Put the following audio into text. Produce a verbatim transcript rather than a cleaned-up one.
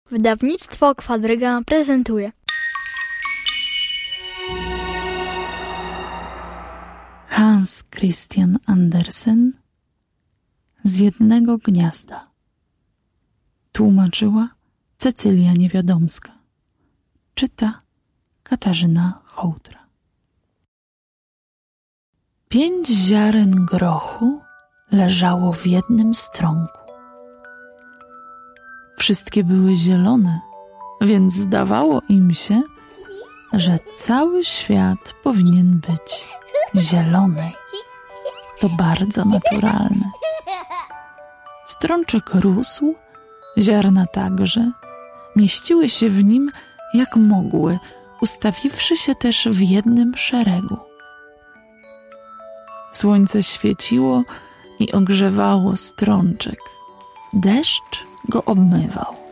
Wydawnictwo Kwadryga prezentuje Hans Christian Andersen Z jednego gniazda. Tłumaczyła Cecylia Niewiadomska. Czyta Katarzyna Hołtra. Pięć ziaren grochu leżało w jednym strąku. Wszystkie były zielone, więc zdawało im się, że cały świat powinien być zielony. To bardzo naturalne. Strączek rósł, ziarna także, mieściły się w nim jak mogły, ustawiwszy się też w jednym szeregu. Słońce świeciło i ogrzewało strączek. Deszcz go obmywał.